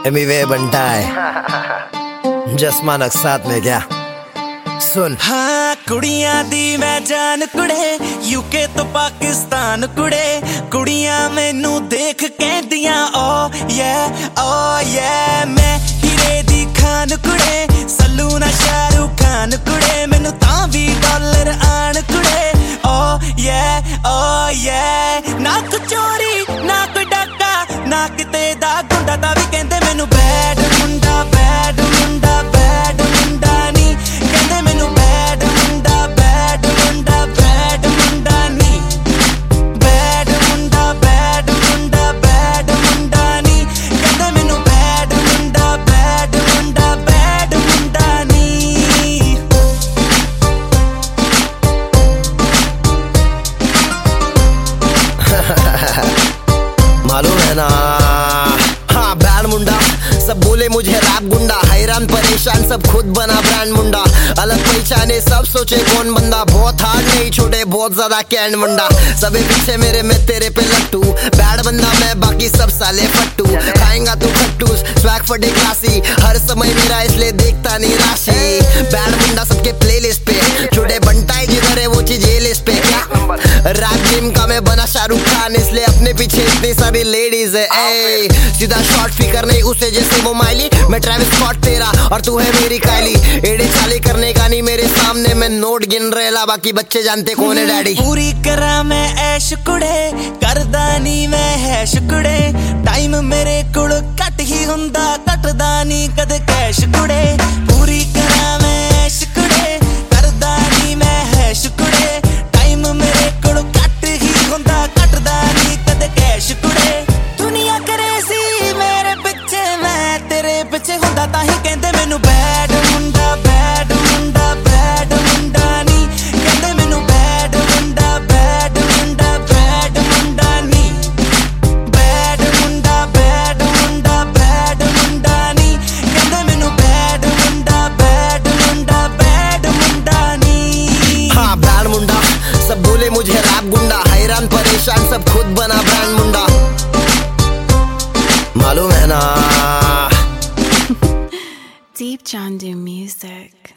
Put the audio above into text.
एमीवे बनता है जसमा नक्सात में क्या सुन। हाँ कुड़ियां दी मैं जान कुड़े यूके तो पाकिस्तान कुड़े कुड़ियां मैनू देख कहदियां ओ ये मैं हीरे दी खान कुड़े सल्लू ना शाहरुख खान कुड़े मैनू तां भी डॉलर आन कुड़े ओ ये ना कोई चोरी ना कोई डाका ना किते दा गुंडा दा भी कहंदे मैनू बैड मुंडा बैड मुंडा बैड मुंडा नी कहंदे मैनू बैड मुंडा बैड मुंडा बैड मुंडा नी बैड मुंडा बैड मुंडा बैड मुंडा नी कहंदे मैनू बैड मुंडा बैड मुंडा बैड मुंडा नी। मालूम है ना हाँ बैड मुंडा सब बोले मुझे रैप गुंडा हैरान परेशान सब खुद बना ब्रांड मुंडा अलग पहचाने सब सोचे कौन बंदा बहुत हार्ड नहीं छोटे बहुत ज्यादा कैंड मुंडा सबे पीछे मेरे में तेरे पे लट्टू बैड बंदा मैं बाकी सब साले फट्टू खाएंगा तू खट्टूस स्वैग फटे क्लासी हर समय मेरा इसलिए देखता नहीं राशि बैड मुंडा सबके प्लेलिस्ट पे छोटे बनता है जिधर है वो चीज ये लिस्ट पे क्या रैप गेम का मैं बना शाहरुख खान इसलिए अपने पीछे इतनी सारी लेडीज है ए सीधा शॉर्ट फिकर नहीं उसे जैसे वो माइली मैं ट्रेविस स्कॉट तेरा और तू है मेरी कायली एड़े चाले करने का नहीं मेरे सामने मैं नोट गिन रेला बाकी बच्चे जानते कौन है डैडी पूरी करा मैं ऐश कुड़े करदा नहीं मैं हैश कुड़े टाइम मेरे कोल घट ही हुंदा घटदा नहीं कदे कैश कुड़े पूरी करा मैं ऐश कुड़े करदा नहीं मैं हैश कुड़े टाइम मेरे कोल घट ही हुंदा घटदा नहीं कदे कैश कुड़े दुनिया करे सी मेरे पिछे मैं तेरे पिछे हुंदा ताही कहंदे मैनू बैड मुंडा बैड मुंडा बैड मुंडा नी कहंदे मैनू बैड मुंडा बैड मुंडा बैड मुंडा नी बैड मुंडा बैड मुंडा बैड मुंडा नी कहंदे मैनू बैड मुंडा बैड मुंडा बैड मुंडा नी। हाँ बैड मुंडा सब बोले मुझे रैप गुंडा हैरान परेशान सब खुद बना ब्रांड मुंडा मालूम है ना Deep Jandu music.